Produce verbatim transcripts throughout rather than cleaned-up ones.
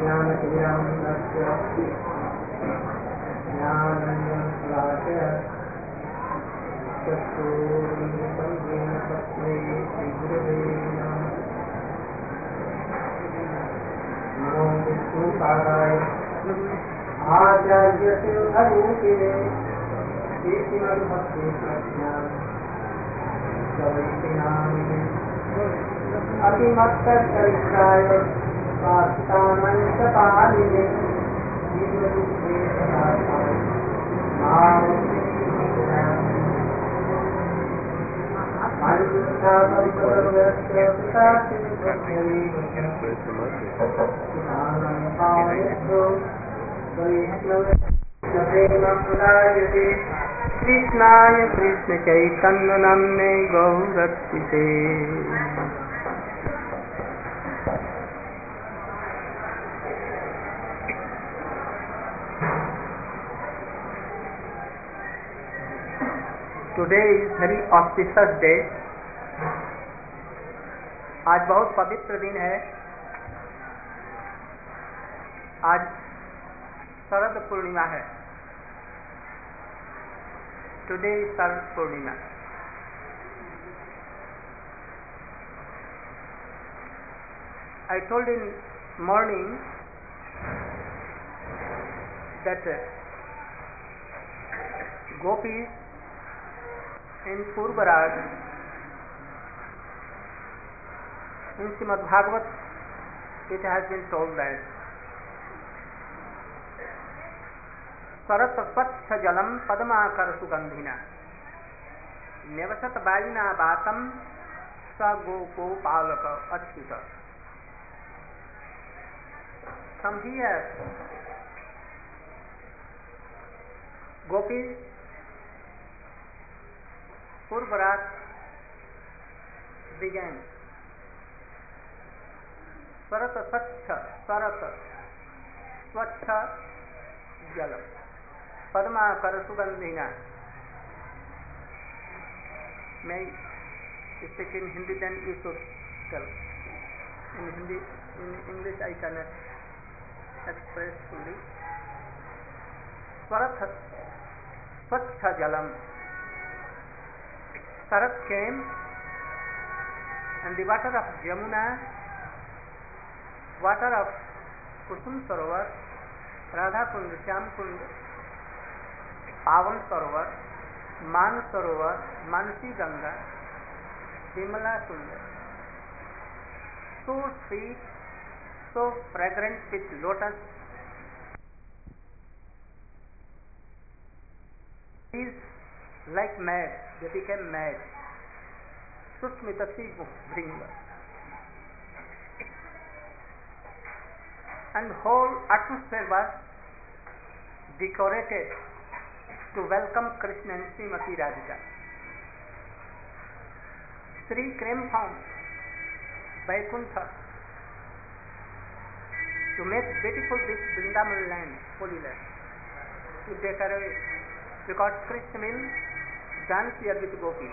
ज्ञानतिमिरान्धस्य ज्ञानाञ्जनशलाकया चक्षुरुन्मिलितं येन तस्मै श्रीगुरवे नमः। नमो विष्णुपादाय आचार्यसिंहरूपिणे श्रीमद्भक्तिप्रज्ञानप्रवृत्तिनामिने अतिमत्तरिष्ठाय पालिने कृष्णाय Krishna Chaitanya नाम्ने गौरक्षिते। Today is very auspicious day. आज बहुत पवित्र दिन है। आज शरद पूर्णिमा है। Today is Sharad Purnima. I told in morning that uh, gopis in Purvaraj, in Srimad Bhagavat, it has been told that Sarat Swachha Jalam Padmakar Sugandhina Nevasat Vayuna Vatam Sa Goko Palaka Achyuta. From here, gopis Purvaraj began. Sarat Swachha, Sarat Swachha Jalam Padmakar Sugandhina. May I speak in Hindi, then you should tell. In Hindi, in English I cannot express fully. Sarat Swachha Jalam. Sarat came and the water of Jamuna, water of Kusum Sarovar, Radha Kund, Shyam Kund, Pavan Sarovar, Man Sarovar, Mansi Ganga, Vimala Kund, so sweet, so fragrant with lotus, is like mad, they became mad. Susmitasi Bhringa. And whole atmosphere was decorated to welcome Krishna and Srimati Radhika. Three came from Vaikuntha to make beautiful this Vrindavan land, holy land, to decorate, because Krishna will dance here with gopis.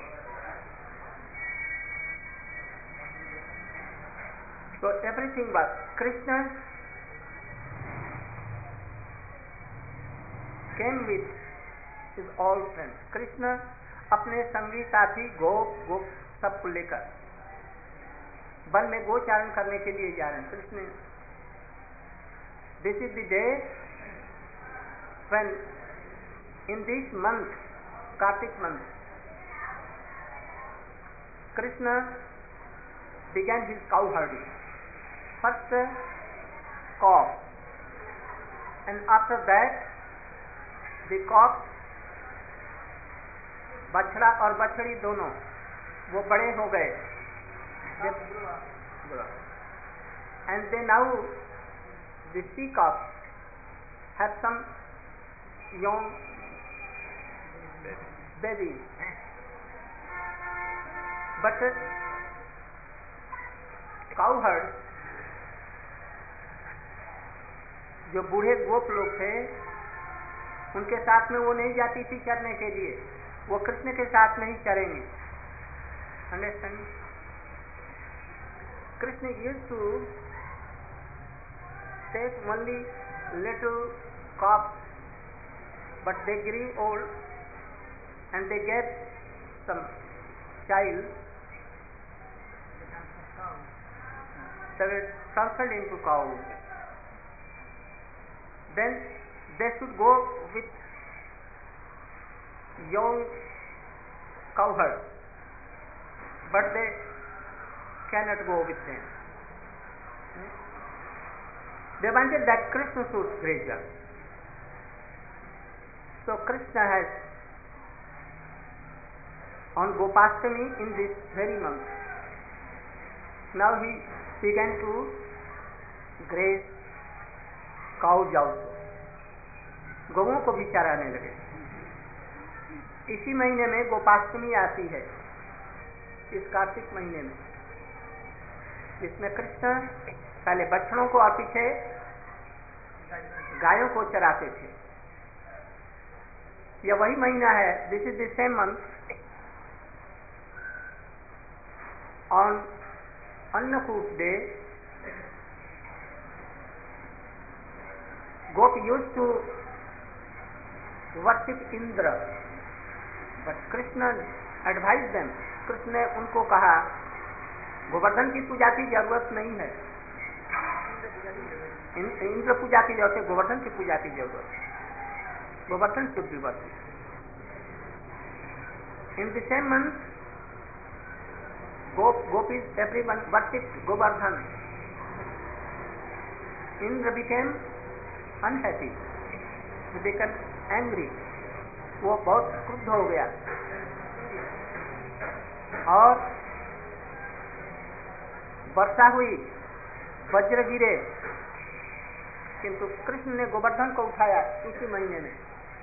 So everything was Krishna came with his all friends. Krishna अपने संगी साथी गोप गोप सबको लेकर one में गोचारण करने के लिए जा रहे हैं। Krishna, this is the day when in this month, Kartik month, Krishna began his cow herding. First uh, calf, and after that the calf, बछड़ा और बछड़ी दोनों वो बड़े हो गए, and they now the she calf have some young babies, but uh, cow herd जो बूढ़े गोप लोग थे उनके साथ में वो नहीं जाती थी चरने के लिए, वो कृष्ण के साथ नहीं चरेंगे। Understand? Krishna used to take only little calf, but they grow old and they get some child, they were transferred into cow. Then they should go with young cowherd, but they cannot go with them. They wanted that Krishna should graze them. So Krishna has, on Gopastami in this very month, now he began to graze cows also. गौओं को भी चराने लगे. इसी महीने में गोपाष्टमी आती है, इस कार्तिक महीने में, जिसमें कृष्ण पहले बछड़ों को और पीछे गायों को चराते थे. यह वही महीना है, this is the same month, on Annakut day gop used to worship Indra, but Krishna advise them. Krishna ने उनको कहा गोवर्धन की पूजा की जरूरत नहीं है, इंद्र पूजा की जरूरत है, गोवर्धन की पूजा की जरूरत है. Govardhan should be worship. In the same month gopis everyone worshipped Govardhan. Indra became unhappy, he became angry, वो बहुत क्रुद्ध हो गया और वर्षा हुई, वज्र गिरे, किंतु कृष्ण ने गोवर्धन को उठाया इसी महीने में.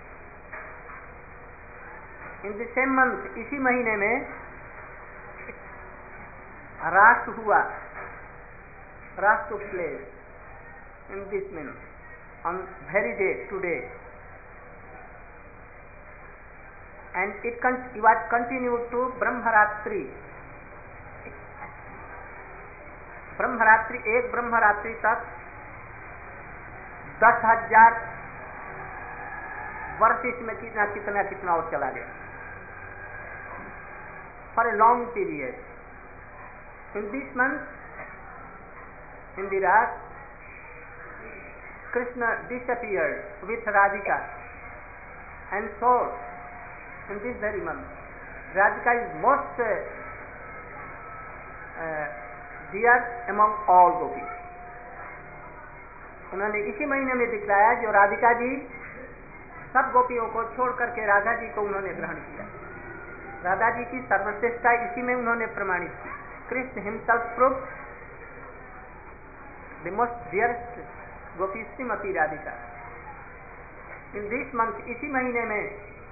इन द सेम मंथ, इसी महीने में राष्ट्र हुआ, राष्ट्र took place in this month, on very day today, and it was continued to ब्रह्मरात्रि. ब्रह्मरात्रि, एक ब्रह्मरात्रि तक दस हजार वर्ष इसमें कितना कितना कितना और चला गया. For a long period. In this month, in the Ras, Krishna disappeared with Radhika, and so in this very month, Radhika is most uh, uh, dear among all gopis. उन्होंने इसी महीने में दिखलाया जो राधिका जी सब गोपियों को छोड़ करके राधा जी को उन्होंने ग्रहण किया. राधा जी की सर्वश्रेष्ठता इसी में उन्होंने प्रमाणित की. Krishna himself proved the most dearest gopi Srimati Radhika. In this month, इसी महीने में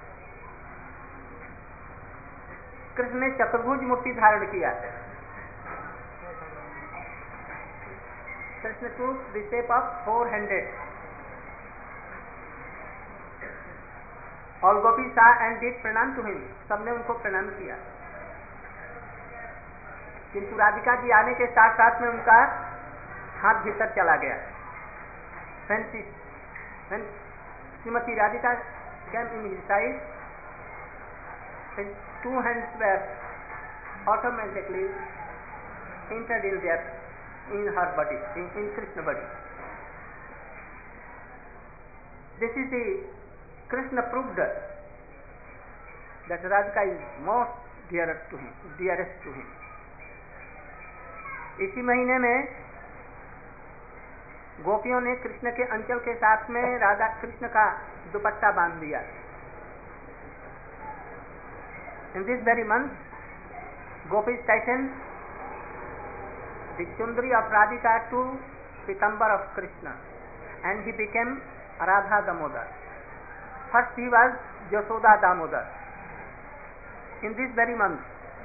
कृष्ण ने चतुर्भुज मूर्ति धारण किया. Krishna took the shape of four-handed. All gopis saw and did pranam to him. सबने उनको प्रणाम किया. किंतु राधिका जी आने के साथ साथ में उनका हाथ भीतर चला गया. When she, when Srimati Radhika came in his side, his two hands were automatically entered in there, in her body, in, in Krishna body. This is the Krishna proved that Radhika is most dearest to him, dearest to him. इसी महीने में गोपियों ने कृष्ण के अंचल के साथ में राधा कृष्ण का दुपट्टा बांध दिया. In this very month, gopis tightened the chundri of Radhika to Pitambar of Krishna, and he became Radha Damodar. First he was Yashoda Damodar. In this very month,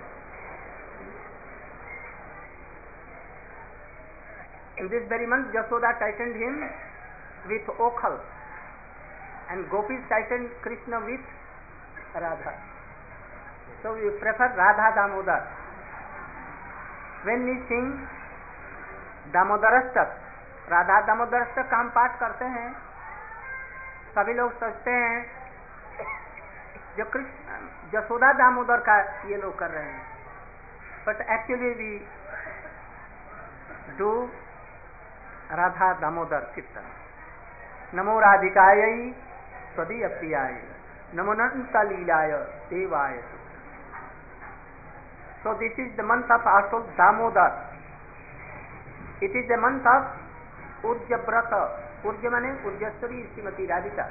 In this very month, Yashoda tightened him with Okhal, and gopis tightened Krishna with Radha. So we prefer Radha Damodar. When we sing Damodarastak, Radha Damodar तक हम पाठ करते हैं, सभी लोग सोचते हैं जो कृष्ण यशोदा दामोदर का ये लोग कर रहे हैं, but actually we do Radha Damodar kirtan. नमो राधिकायै स्वदीय प्रियाय, नमो अनंत लीलाय देवाय। So this is the month of also Damodar. It is the month of Urja Brata. Urja mane Urjaswari Srimati Radhika.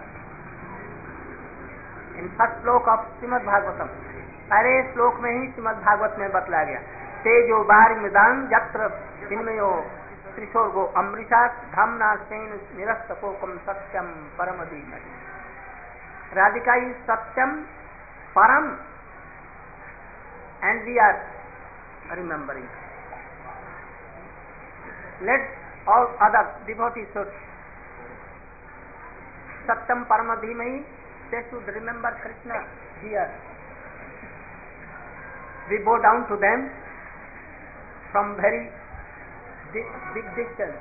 In first श्लोक of श्रीमद् भागवतम, पहले श्लोक में ही श्रीमद् भागवत में बतलाया गया, तेजो बार मिदान यत्र विनिमयो त्रिशोर्गो अमृता धामना सेन निरस्तकोकम सत्यम परम धीमहि। राधिका is सत्यम परम, and we are remembering. Let all other devotees should Satyam Parama Dhimahi, they should remember Krishna here. We bow down to them from very big, big distance.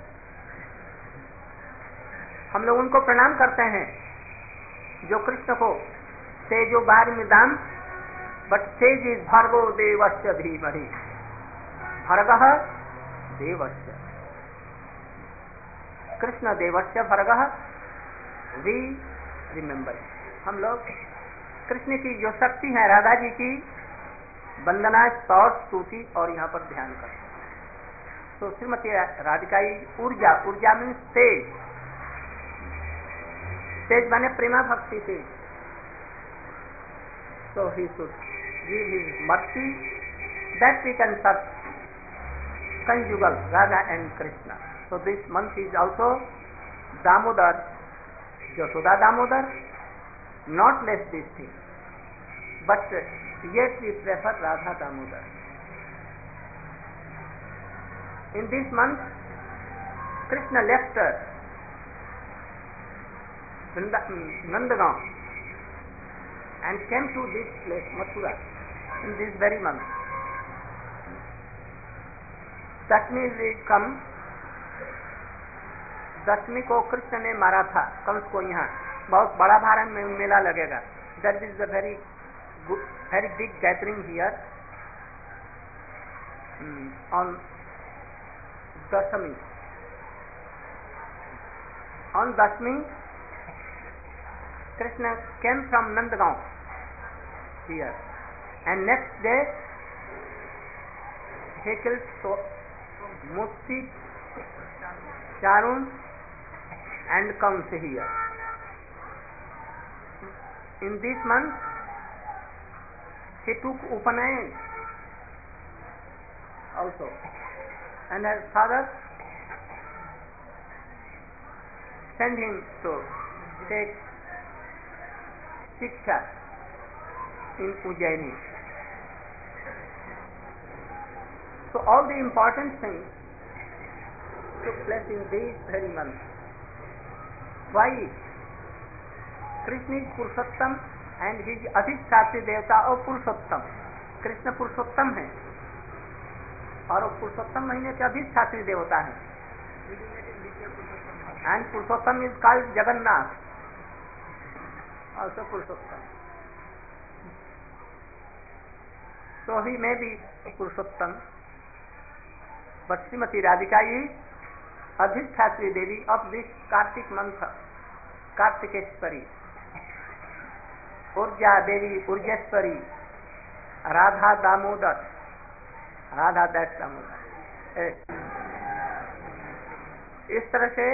हम लोग उनको प्रणाम करते हैं जो कृष्ण को तेजो बार मिदाम, बट तेज इज भर्गो देवस्य धीमहि, भर्गः देवस्य, कृष्ण देवस्य भर्गः, वी रिमेम्बर। हम लोग कृष्ण की जो शक्ति है, राधा जी की वंदना, स्तौत्र, स्तुति और यहाँ पर ध्यान करते हैं। तो श्रीमती राधिका ऊर्जा, ऊर्जा मीन्स तेज, तेज माने प्रेमा भक्ति तेज। So he should give his mercy that we can serve conjugal Radha and Krishna. So this month is also Damodar, Yashoda Damodar, not less this thing, but yet we prefer Radha Damodar. In this month, Krishna left Nandagaon and came to this place, Mathura, in this very month. Dashami will come, दशमी को कृष्ण ने मारा था कंस को, यहाँ बहुत बड़ा भारत में मेला लगेगा। That is a very good, very big gathering here hmm, on Dashami. On Dashami, Krishna came from Nandagaon here, and next day he killed so, Musti, Charun and Kamsa here. In this month he took Upanayan also, and his father sent him to take Shiksha in Ujjaini. So all the important things took place in this very month. Why? Krishna is Purushottam and his Adhikshati Devata or Purushottam. Krishna Purushottam है और पुरुषोत्तम महीने के अधिष्ठात्री देवता है, and Purushottam is called Jagannath, also Purushottam. So he may be Purushottam, but Srimati Radhika is Adhikshati Devi of this Kartik month, Kartikeshwari, Urja Devi, Urjeshwari, Radha Damodar, Radha that Damodar. इस तरह से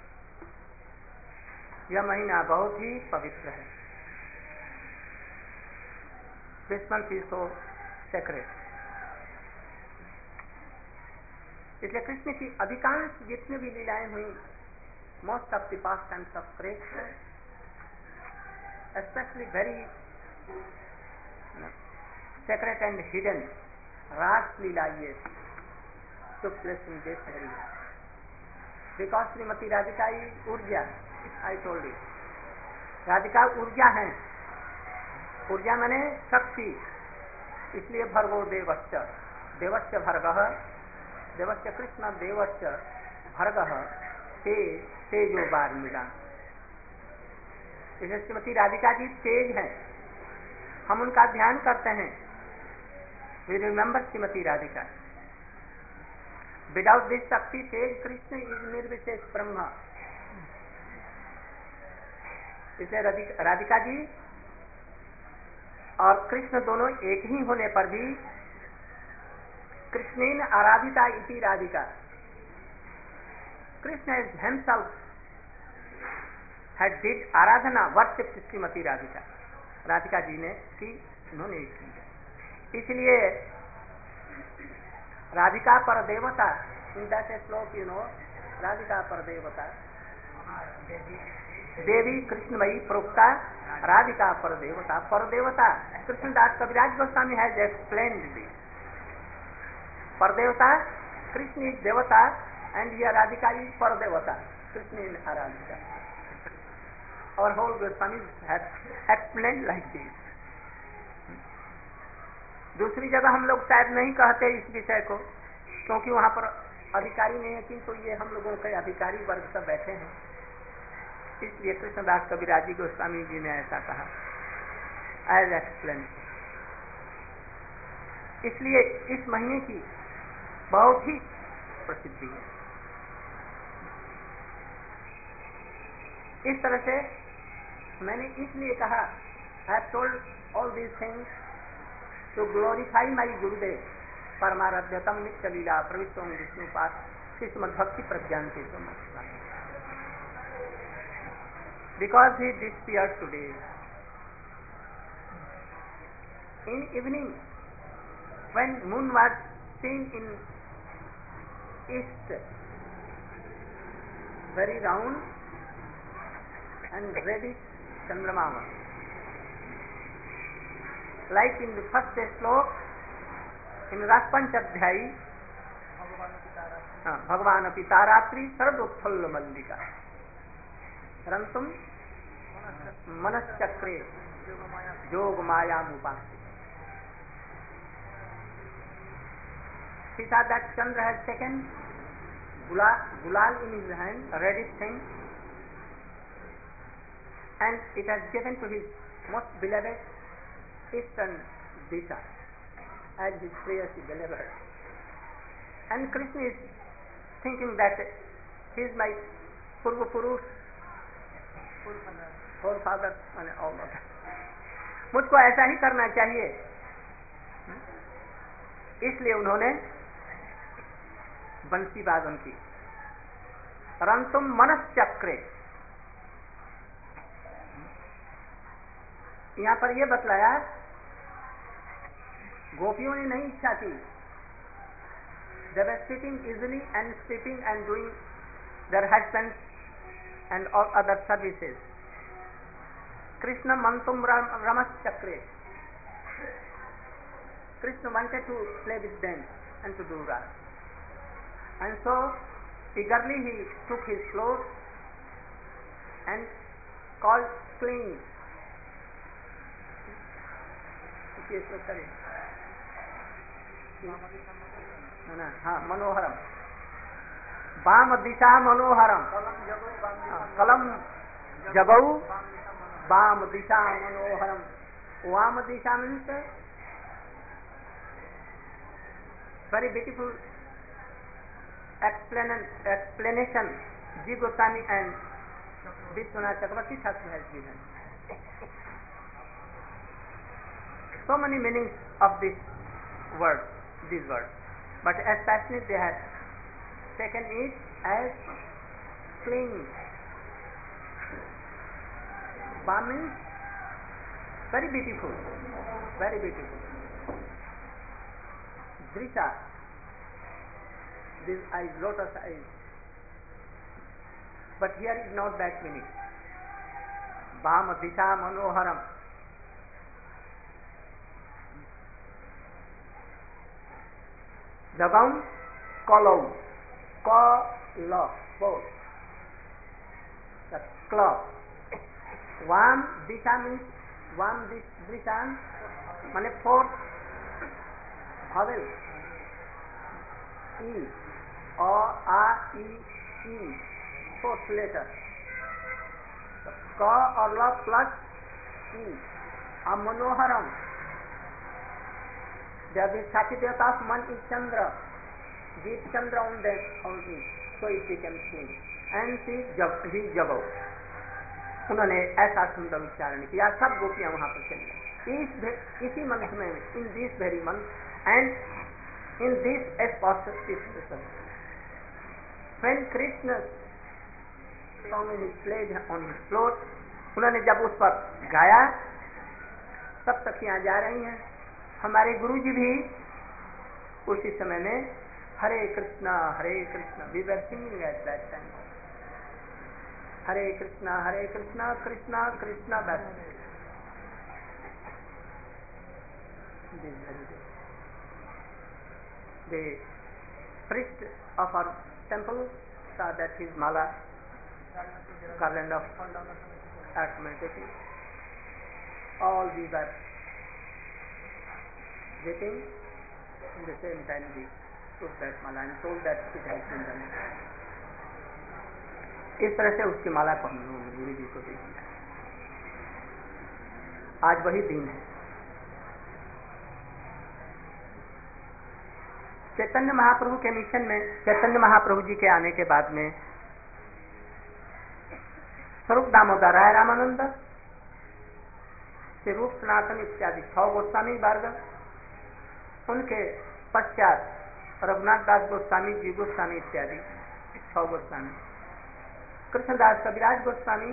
यह महीना बहुत ही पवित्र है। This month is so sacred. इसलिए कृष्ण की अधिकांश जितने भी लीलाएं हुई, most of the pastimes of Krishna, especially very sacred and hidden Ras Leela, yes, took place in this area. Because Srimati Radhika is Urja, I told you. Radhika ऊर्जा है, ऊर्जा माने शक्ति, इसलिए भर्गो देवस्य, देवस्य भर्गः, देवस्य कृष्ण देवस्य भर्गः, तेज तेजो बार मिला। जैसे श्रीमती राधिका जी तेज हैं, हम उनका ध्यान करते हैं, we remember Shrimati Radhika. Without this shakti tej Krishna is निर्विशेष ब्रह्म। इसलिए राधिका जी और कृष्ण दोनों एक ही होने पर भी कृष्णेन आराधिता इति Radhika, Krishna himself had did aradhana worship Shrimati Radhika, Radhika ji ने की, उन्होंने की। इसलिए राधिका पर देवता, in that shloka you know, Radhika पर देवता देवी कृष्णमयी प्रोक्ता, राधिका पर देवता। पर देवता Krishnadas Kaviraj Goswami has explained this. पर देवता, कृष्ण इज देवता and here Radhika is for devata, Krishna in Aradhika. Our whole Goswami has explained like this. दूसरी जगह हम लोग शायद नहीं कहते इस विषय को, क्योंकि वहाँ पर अधिकारी नहीं है, किंतु ये हम लोगों के अधिकारी वर्ग सब बैठे हैं, इसलिए कृष्णदास कविराजी गोस्वामी जी ने ऐसा कहा, एज एक्सप्लेन। इसलिए इस महीने की बहुत ही प्रसिद्धि है। इस तरह से मैंने इसलिए कहा, I have told all these things to glorify my Gurudev Paramaradhyatam नित्य लीला प्रविष्टों विष्णुपाद श्रीमद् भक्ति प्रज्ञान के समझ, because he disappeared today in evening when moon was seen in east, very round and reddish Chandrama, like in the first slok in Raspanchadhyayi, Bhagavan api taratri sarvotthalla mallika rantum manaschakre yog mayam upasti. He saw that Chandra has taken gulal, gulal in his hand, a reddish thing, and it has given to his most beloved eastern Disha as his prayerful beloved. And Krishna is thinking that he is my Purva Purush, forefather and all of that. मुझको ऐसा ही करना चाहिए, इसलिए उन्होंने बंसी वादन की। रंतुम मनश्चक्रे, यहाँ पर यह बतलाया, गोपियों ने नहीं इच्छा की, they were sitting easily and sleeping and doing their husbands and all other services. Krishna mantum ramaschakre, Krishna wanted to play with them and to do that, and so eagerly he took his clothes and called clean. हाँ, मनोहरम, वाम दिशा मनोहरम, कलम जगौ वाम दिशा मनोहरम। वाम दिशा means very beautiful explanation Ji Goswami and Vishwanath Chakravarti Thakur has given. So many meanings of this word, these words, but especially they have taken it as clean. Balm means very beautiful, very beautiful. Drisha, these eyes, lotus eyes, but here is not that meaning. Balm disha manoharam. Jagam kalau, kala, both. The claw. Vam disha means vam disha, means fourth vowel. E, O, A, E, E. fourth letter. So, Ka or La plus E. Amanoharam. The Vishati Devata of Man is Chandra. Deep Chandra on that only. So it became king. And she he Jabo. उन्होंने ऐसा सुंदर उच्चारण किया, सब गोपियां वहां पर चली। इस इसी मंथ में, in this very month and in this exposition, when Krishna song is played on his float, उन्होंने जब उस पर गाया, सब सखियां जा रही हैं। हमारे गुरुजी भी उसी समय में Hare Krishna Hare Krishna, we were singing at that time, Hare Krishna Hare Krishna Krishna Krishna बस। The priest of our temple saw that his mala, garland of accommodating, all we were getting. In the same time we took that mala and told that it has been done. इस तरह से उसकी माला को हम लोगों ने गुरु जी को दे दिया। आज वही दिन है। चैतन्य महाप्रभु के मिशन में, चैतन्य महाप्रभु जी के आने के बाद में स्वरूप दामोदर राय रामानंद, श्री रूप सनातन इत्यादि छह गोस्वामी भार्गव, उनके पश्चात रघुनाथ दास गोस्वामी, जी गोस्वामी इत्यादि छह गोस्वामी, कृष्णदास कविराज गोस्वामी,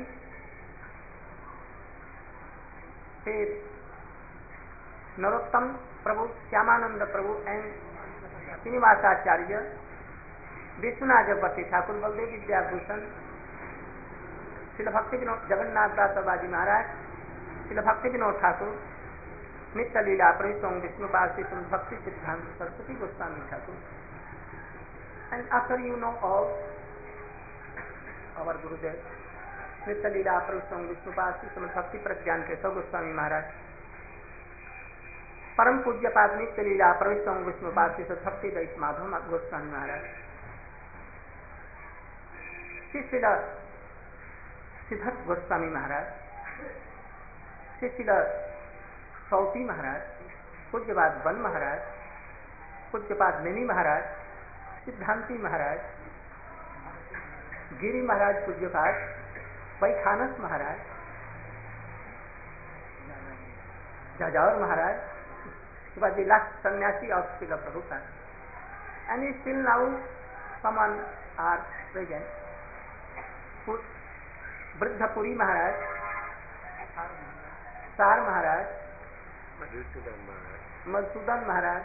फिर नरोत्तम प्रभु, श्यामानंद प्रभु एंड श्रीनिवासाचार्य, विश्वनाथ जगपति ठाकुर, बलदेव विद्याभूषण, श्रील भक्ति विनोद जगन्नाथ दास बाजी महाराज, श्रील भक्ति विनोद ठाकुर, नित्य लीला प्रविष्ट Vishnupal Shri Bhakti Siddhanta Saraswati Goswami Thakur, and after you know all our Gurudev, नित्य लीला प्रविष्ट विष्णुपाल श्री भक्ति प्रज्ञान के सौ गोस्वामी महाराज, परम पूज्य पाद नित्य लीला प्रविष्ट विष्णुपाल श्री भक्ति दैत माधव गोस्वामी महाराज, श्री श्रील सिद्धर्थ गोस्वामी महाराज, श्री श्रील सौती महाराज, पूज्यपाद वन महाराज, पूज्यपाद नैनी महाराज, सिद्धांति महाराज, गिरी महाराज पूज्यपाद, वैखानस महाराज, जाजावर महाराज, was the last sannyasi of Srila Prabhupada, and still now someone are present. Vruddhapuri Maharaj, Sar Maharaj, Madhusudan Maharaj,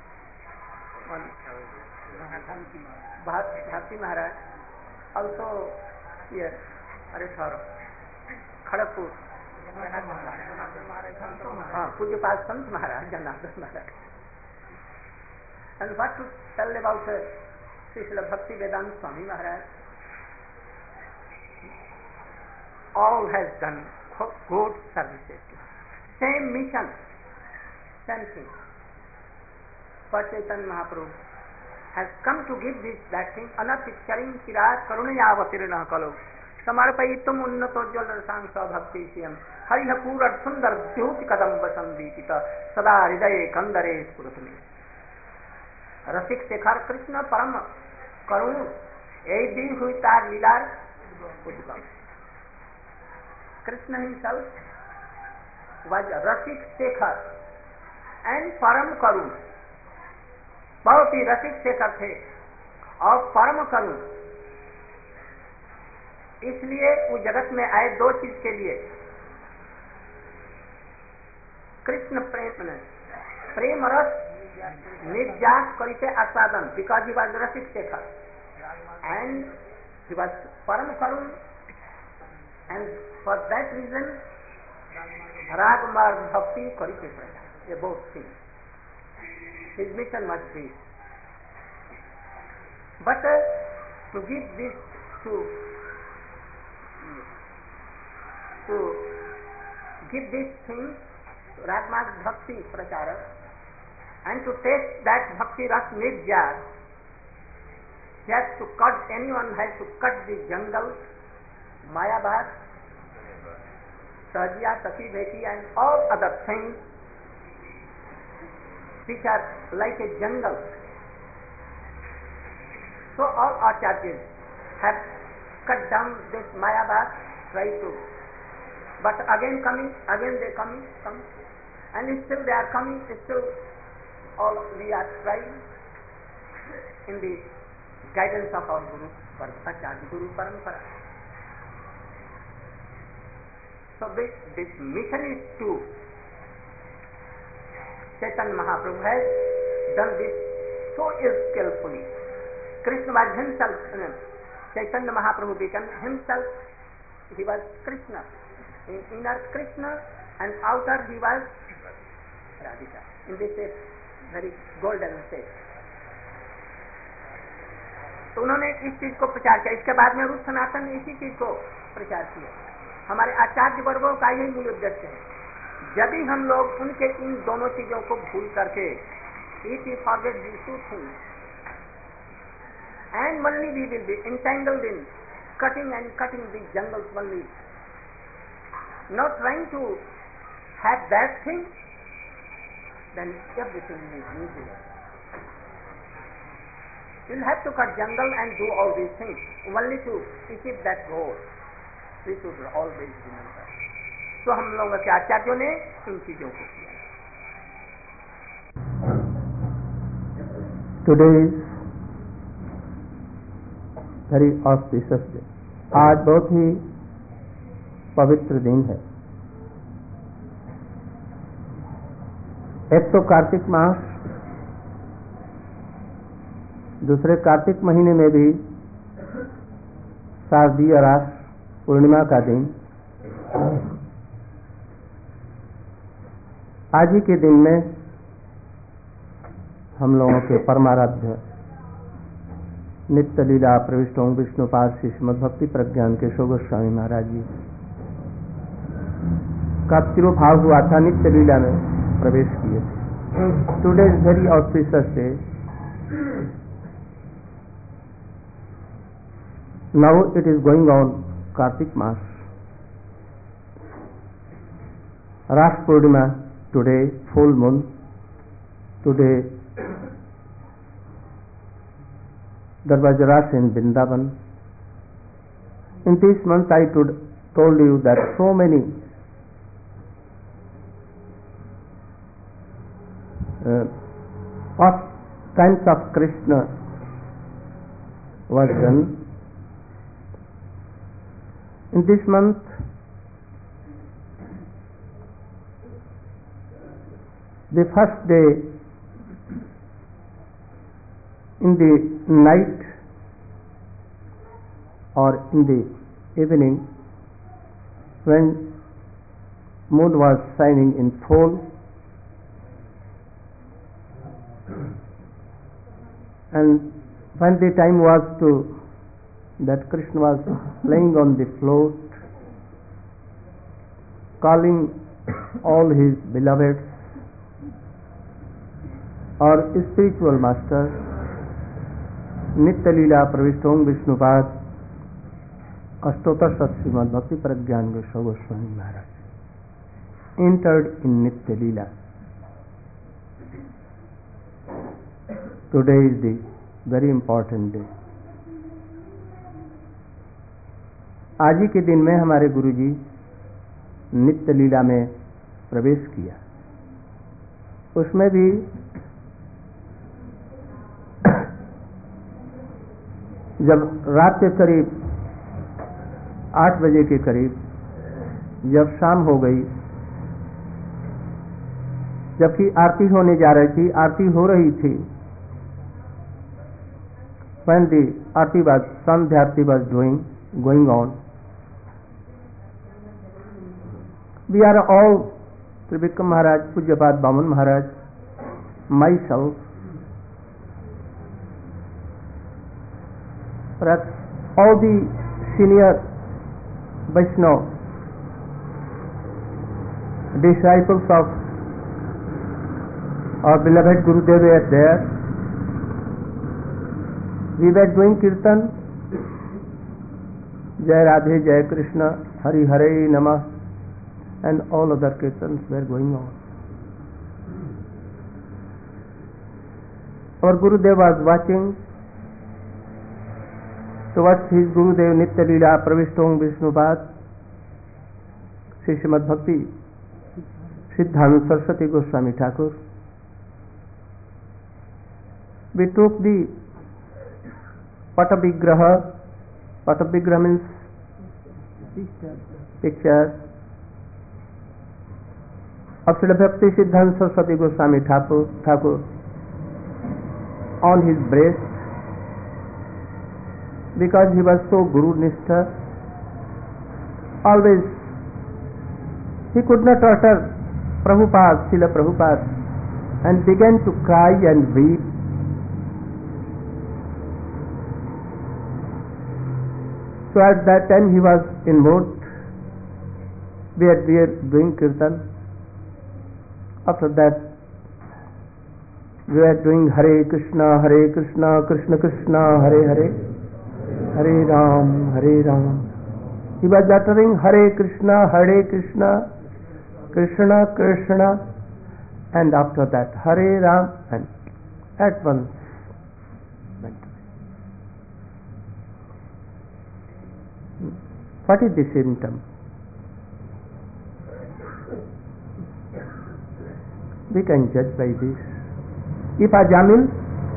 Bhakti Maharaj, also here, Areswara, Kharagpur, Pujapal Sant Maharaj, Janardhan Maharaj. And what to tell about uh, Srila Bhakti Vedanta Swami Maharaj? All has done good services. Same mission, same thing. But Chaitanya Mahaprabhu has come to give this, that thing, anapiccharing kirat karunayavatirna kalo. समर्पयितुम उन्नतोज्ज्वल रसांग भक्ति श्रियम हरिहपूर सुंदर द्योति कदम्ब संदीपित सदा हृदय कंदरे स्फुरत में रसिक शेखर कृष्ण परम करुण एक दिन हुई तार लीलार उद्गम कृष्ण himself was रसिक शेखर एंड परम करुण बहुत ही रसिक शेखर थे और परम करुण इसलिए वो जगत में आए दो चीज के लिए कृष्ण प्रेम प्रेम रस निर्जात करिते आस्वादन बिकॉज ही वॉज रसिक शेखर एंड ही वॉज परम करुण एंड फॉर दैट रीजन राग मार्ग भक्ति करिते प्रजा ये बहुत thing his mission must be but to give this to to give this thing Ragmarg Bhakti Pracharak and to taste that Bhakti Ras Nirjat he has to cut, anyone has to cut the jungle, Mayabad, Sahajya, Sati, Beti, and all other things which are like a jungle. So all acharyas have cut down this Mayabad, try to, but again coming, again they coming, coming, and still they are coming, still all we are trying in the guidance of our Guru, Acharya Guru Parampara. So this, this mission is to, Chaitanya Mahaprabhu has done this so skillfully. Krishna was himself, uh, Chaitanya Mahaprabhu became himself, he was Krishna. In inner Krishna and outer he was Radhika. In this is very golden state. तो उन्होंने इस चीज को प्रचार किया. इसके बाद में रूप सनातन ने इसी चीज को प्रचार किया. हमारे आचार्य वर्गों का यही मूल उद्देश्य है. यदि हम लोग उनके इन दोनों चीजों को भूल करके if we forget these two things and only we will be entangled in cutting and cutting the jungles only, not trying to have that thing, then everything is useless. You'll have to cut jungle and do all these things only to achieve that goal. We should always remember. तो हम लोगों के आचार्यों ने इन चीजों को किया. Today is very auspicious day. आज बहुत ही पवित्र दिन है. एक तो कार्तिक मास, दूसरे कार्तिक महीने में भी शारदीय रास पूर्णिमा का दिन. आज ही के दिन में हम लोगों के परमाराध्य नित्य लीला प्रविष्ट हों विष्णुपाद श्री श्रीमद् भक्ति प्रज्ञान के गोस्वामी महाराज जी का तिरुभाव हुआ था, नित्य लीला में प्रवेश किए थे. Today is very auspicious day. Now it is going on Kartik Mass. Ras Purnima today, full moon. Today there was a Ras in Vrindavan. In this month I told, told you that so many uh, pastimes of Krishna was done. In this month, the first day, in the night or in the evening, when moon was shining in full, and when the time was to that Krishna was playing on the flute, calling all his beloveds or spiritual masters, Nitya Leela Pravishthong Vishnupad Ashtotar Sat Srimad Bhakti Pragyan Goswami Maharaj entered in Nitya Leela. Today is the very important day. आज ही के दिन में हमारे गुरुजी नित्य लीला में प्रवेश किया. उसमें भी जब रात के करीब आठ बजे के करीब जब शाम हो गई, जबकि आरती होने जा रही थी, आरती हो रही थी, when the Aarti was, Sandhya Aarti was doing, going on, we are all, Tribhikam Maharaj, Pujyapad Baman Maharaj, myself, perhaps all the senior Vaishnava disciples of our beloved Gurudev are there. We were doing Kirtan, Jai Radhe, Jai Krishna, Hari Hare Namah, and all other Kirtans were going on. Our Gurudev was watching towards his Gurudev Nitya Leela Pravishthong Vishnupad, Sri Srimad Bhakti Siddhanta Saraswati Goswami Thakur. We took the Patavigraha. Patavigraha means picture of Sri Bhakti Siddhanta Saraswati Goswami Thakur, Thakur on his breast, because he was so Guru Nishtha. Always he could not utter Prabhupada, Srila Prabhupada, and began to cry and weep. So at that time he was in mood. We had we were doing Kirtan. After that we were doing Hare Krishna, Hare Krishna, Krishna Krishna, Hare Hare, Hare Ram, Hare Ram. He was uttering Hare Krishna, Hare Krishna, Krishna Krishna, and after that Hare Ram, and at once went away. What is the symptom? We can judge by this. If Ajamil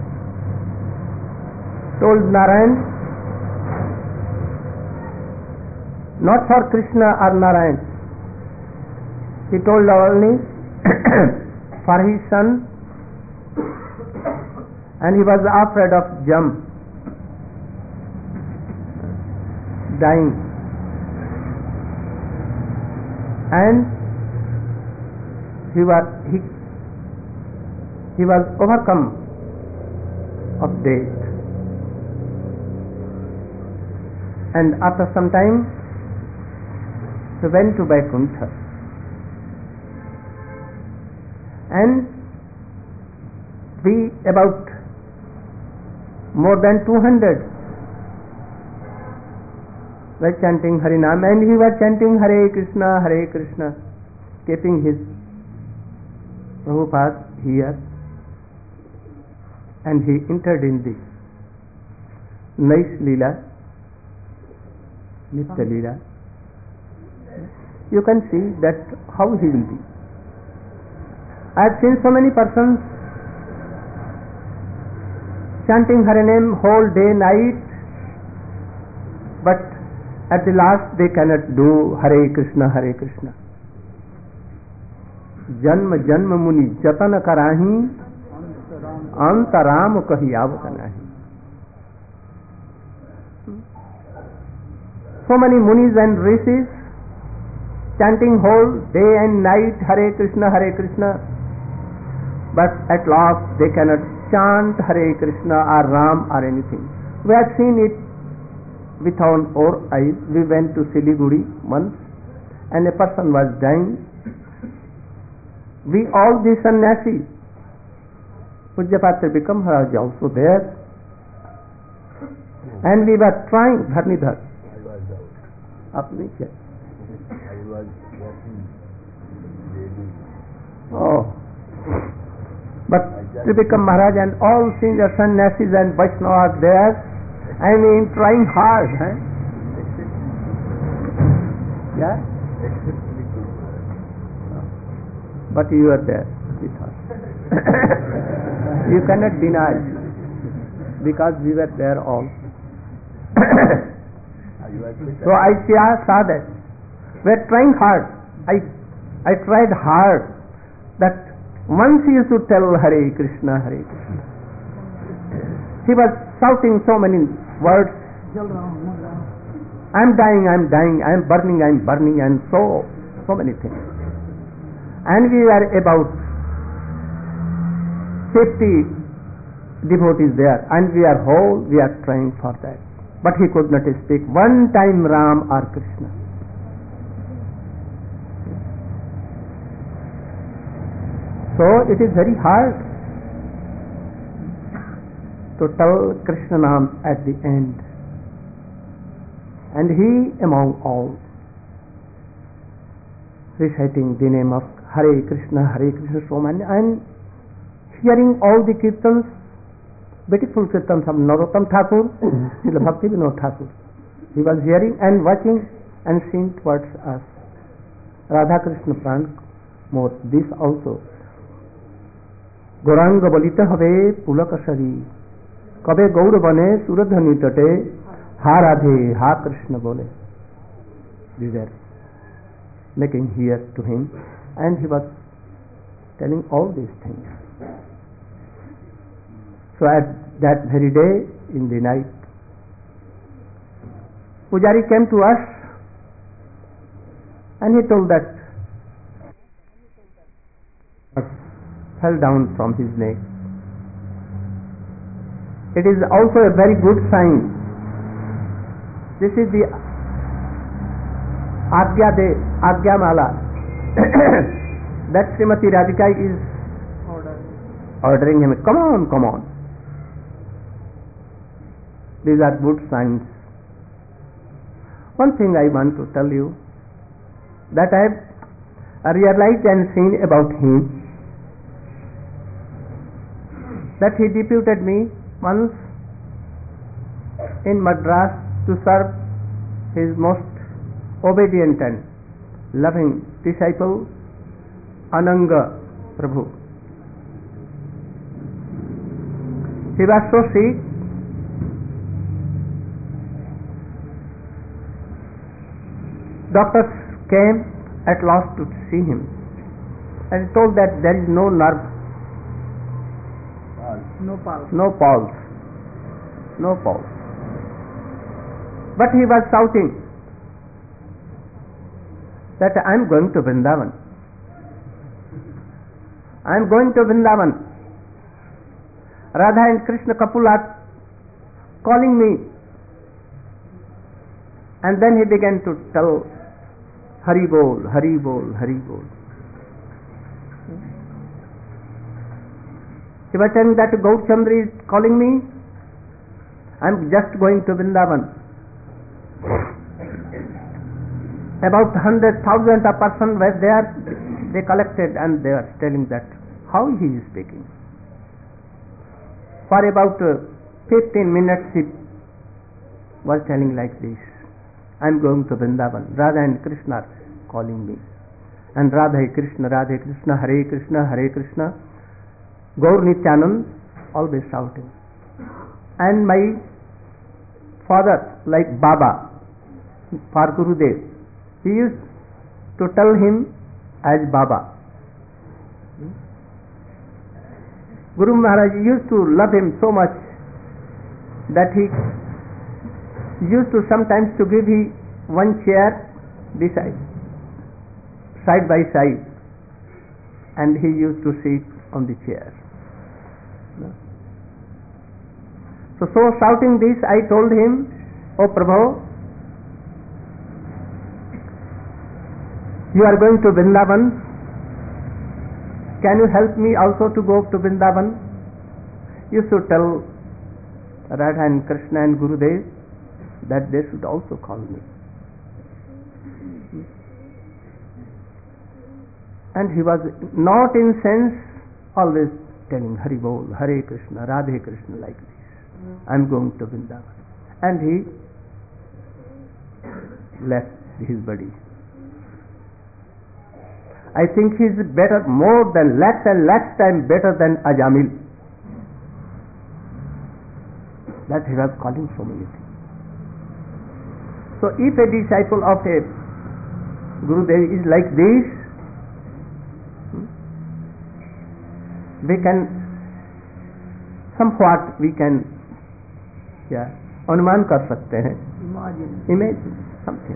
told Narayan, not for Krishna or Narayan, he told only for his son, and he was afraid of Jam dying, and he was he he was overcome of death, and after some time he went to Vaikuntha, and we about more than two hundred were chanting Harinam, and he was chanting Hare Krishna, Hare Krishna, keeping his Prabhupada here, and he entered in the nice Leela, Nitya Leela. You can see that how he will be. I have seen so many persons chanting Harinam whole day, night, but at the last they cannot do Hare Krishna, Hare Krishna. जन्म जन्म मुनि जतन कराही, अंतराम कही आवत नहीं. So many munis and rishis chanting whole day and night Hare Krishna, Hare Krishna, but at last they cannot chant Hare Krishna or Ram or anything. We have seen it with our own eyes. We went to Siliguri once, and a person was dying. We all the sannyasi, Pujyapatra Bikram Maharaj also there, and we were trying Dharnidhar. Apni kya? Oh, but Tribikram Maharaj and all senior sannyasis and Vaishnavas there, I mean trying hard. Huh? Yeah? But you are there with us. You cannot deny, because we were there all. So I saw that we are trying hard. I I tried hard that once you should tell Hare Krishna, Hare Krishna. He was shouting so many words. I am dying, I am dying, I am burning, I am burning, and so so many things. And we were about fifty devotees there, and we are whole, we are trying for that. But he could not speak one time Ram or Krishna. So it is very hard to tell Krishna names at the end. And he among all, reciting the name of Hare Krishna, Hare Krishna so many, and hearing all the kirtans, beautiful kirtans of Narottam Thakur, Srila Bhakti Vinod Thakur. He was hearing and watching and seeing towards us. Radha Krishna Pran more this also. Goranga bolite habe pulakasari, kabe gaur bane suradhani tate, ha Radhe, ha Krishna bole. These are making here to him, and he was telling all these things. So at that very day, in the night, Pujari came to us and he told that fell down from his neck. It is also a very good sign. This is the Agya de Agya Mala that Srimati Radhika is ordering him. Come on, come on. These are good signs. One thing I want to tell you, that I have realized and seen about him, that he deputed me once in Madras to serve his most obedient and loving disciple, Ananga Prabhu. He was so sick. Doctors came at last to see him and told that there is no nerve, No pulse. no pulse, no pulse. But he was shouting that I am going to Vrindavan. I am going to Vrindavan. Radha and Krishna couple are calling me. And then he began to tell Hari Bol, Hari Bol, Hari Bol. He was saying that Gaur Chandra is calling me. I am just going to Vrindavan. About hundred thousand of persons were there. They collected and they are telling that how he is speaking. For about uh, fifteen minutes he was telling like this. I am going to Vrindavan. Radha and Krishna are calling me. And Radha Krishna, Radha Krishna, Hare Krishna, Hare Krishna. Gaur Nityanand always shouting. And my father, like Baba, for Gurudev, he used to tell him as Baba. Guru Maharaj used to love him so much that he used to sometimes to give him one chair beside, side by side, and he used to sit on the chair. So, so shouting this, I told him, "O Prabhu, you are going to Vrindavan. Can you help me also to go to Vrindavan?" You should tell Radha and Krishna and Gurudev that they should also call me. And he was not in sense always telling Hari Bol, Hare Krishna, Radhe Krishna like this. I am going to Vrindavan. And he left his body. I think he is better, more than lakhs and lakhs times better than Ajamil. That he was calling so many things. So if a disciple of a Gurudev is like this, we can somewhat we can yeah, अनुमान कर सकते हैं. Imagine. Imagine something.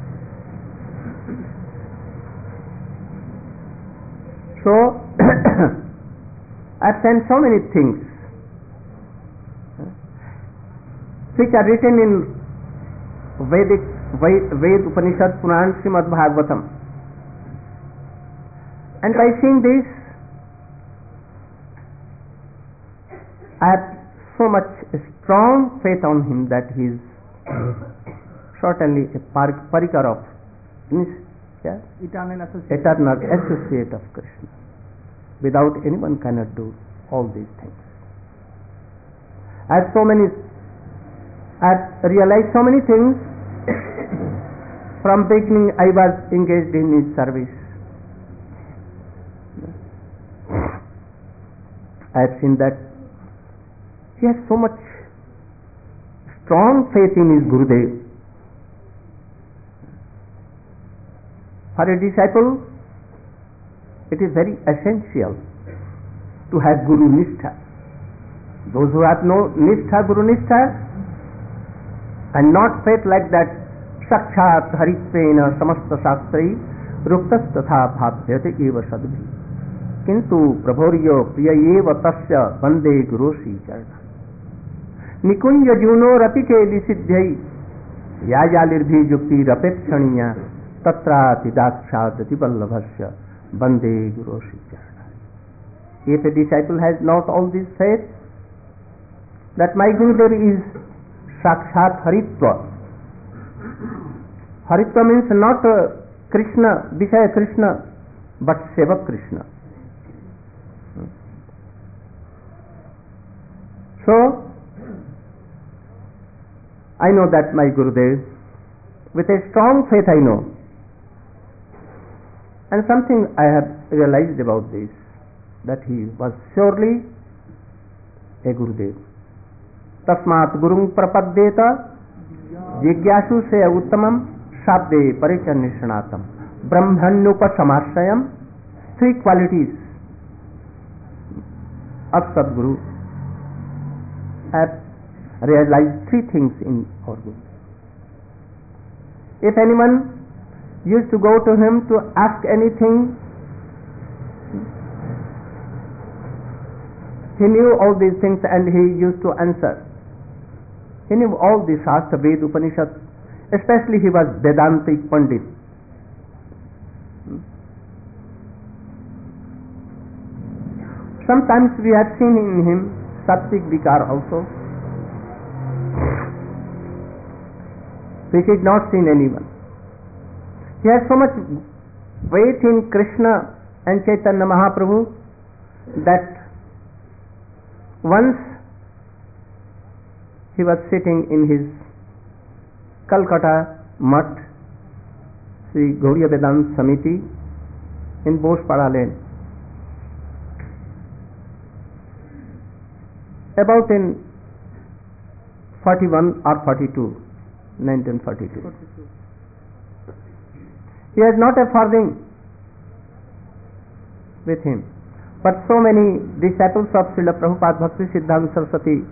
So I've seen so many things which are written in Vedic Ved, Upanishad, Puran, Srimad Bhagavatam, and by seeing this I have so much strong faith on him that he is certainly a par- parikar of yeah, eternal associate. eternal associate of Krishna. Without anyone cannot do all these things. As so many, I realized so many things. From beginning I was engaged in his service. I have seen that he has so much strong faith in his Gurudev. For a disciple, it is very essential to have Guru Nishtha. Those who have no Nishtha, Guru Nishtha, and not faith like that, Sakshat Haritvena Samasta Shastrai Ruktas Tatha Bhavyate Eva Sadbhi Kintu Prabhoryo Priyayeva Tasya Vande Guroshi Charna Nikunja Juno Ratike Lisiddhyai Yajalirbhi Jukti Rapetshaniya Tatra Tidakshadati Vallabhasya Vande Guroshi Charna. If a disciple has not all this faith, that my Gurudev is Sakshat Haritva. Haritva means not uh, Krishna, Vishaya Krishna, but Seva Krishna. So, I know that my Gurudev, with a strong faith I know, and something I have realized about this, that he was surely a Gurudev. Tasmat Gurung Prapaddeta Jigyashu se Uttamam Shabde Parichanishanatam Brahmanupa Samarshayam. Three qualities of Sadguru. I have realized three things in our Guru. If anyone used to go to him to ask anything, he knew all these things and he used to answer. He knew all the Shastra, Ved, Upanishad, especially he was Vedantic Pandit. Sometimes we have seen in him Sattvik Vikar also, which is not seen anyone. He has so much faith in Krishna and Chaitanya Mahaprabhu that once he was sitting in his Calcutta Mutt, Sri Gauriya Vedanta Samiti in Bospada Lane. About in forty-one or forty-two, nineteen forty-two. He has not a farthing with him, but so many disciples of Srila Prabhupada, Bhakti Siddhanta Saraswati,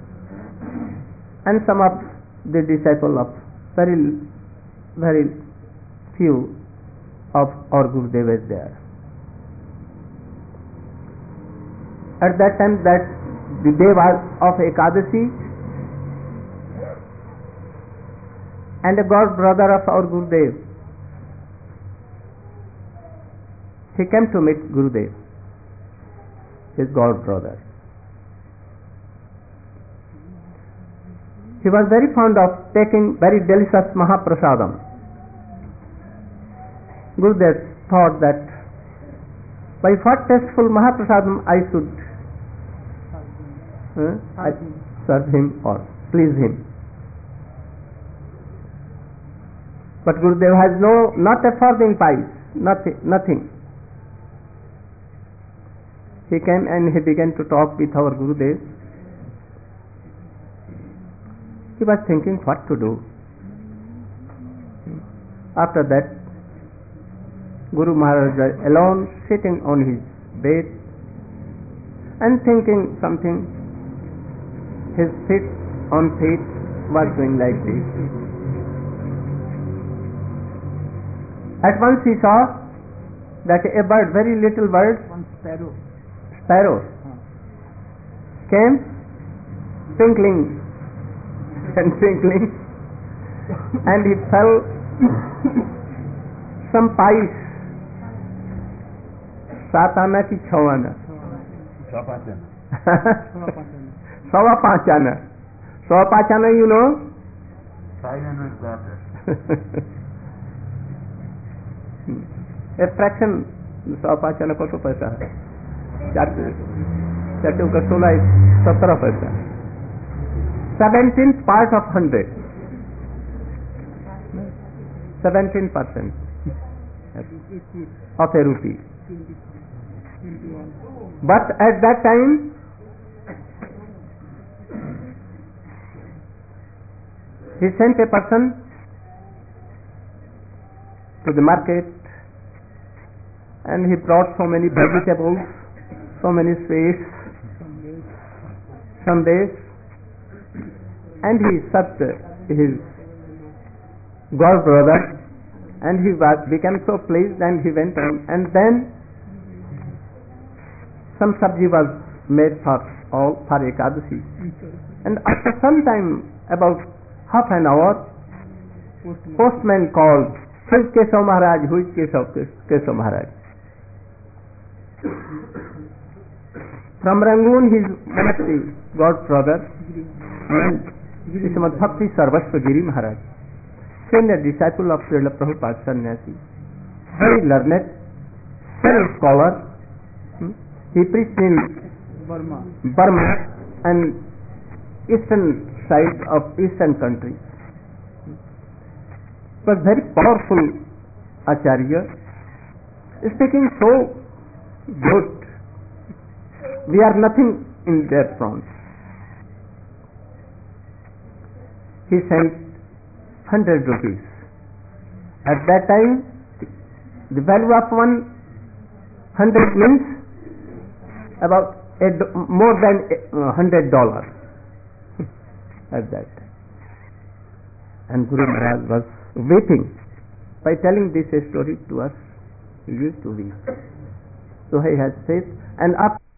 and some of the disciples of very, very few of our Gurudev is there. At that time, that the day was of Ekadasi, and a god brother of our Gurudev, he came to meet Gurudev, his god brother. He was very fond of taking very delicious Mahaprasadam. Gurudev thought that by what tasteful Mahaprasadam I should uh, I serve him or please him. But Gurudev has no, not a farthing piece, nothing, nothing. He came and he began to talk with our Gurudev. He was thinking what to do. After that, Guru Maharaj alone sitting on his bed and thinking something. His feet on feet was going like this. At once he saw that a bird, very little bird, One sparrow. sparrow, came twinkling and twinkling, and he fell some pies, सात आना की छह आना, Sawa Pachana. Sawa Pachana, you know? five hundred daughters. A fraction. Sawa Pachana कतो पैसा है? चार चार का सोलह सत्रह पैसा. Seventeen part of hundred. Seventeen percent of a rupee. But at that time, he sent a person to the market and he brought so many vegetables, so many sweets, sandesh, and he served his god brother, and he was became so pleased and he went on, and then some sabji was made for all for Ekadasi, and after some time, about half an hour, postman, postman called, who is Keshav Maharaj, who is Keshav, Keshav Maharaj? From Rangoon, his one of the god brother, and Srimad Bhakti Sarvasva Giri Maharaj, senior disciple of Srila Prabhupada Sannyasi, very learned, very scholar. Hmm? He preached in Burma, Burma and eastern side of eastern countries. Was very powerful Acharya, speaking so good. We are nothing in their front. He sent hundred rupees. At that time, the value of one hundred means about a do- more than a hundred dollars. At that time, and Guru Maharaj was weeping by telling this story to us. He used to weep. So he has said, and after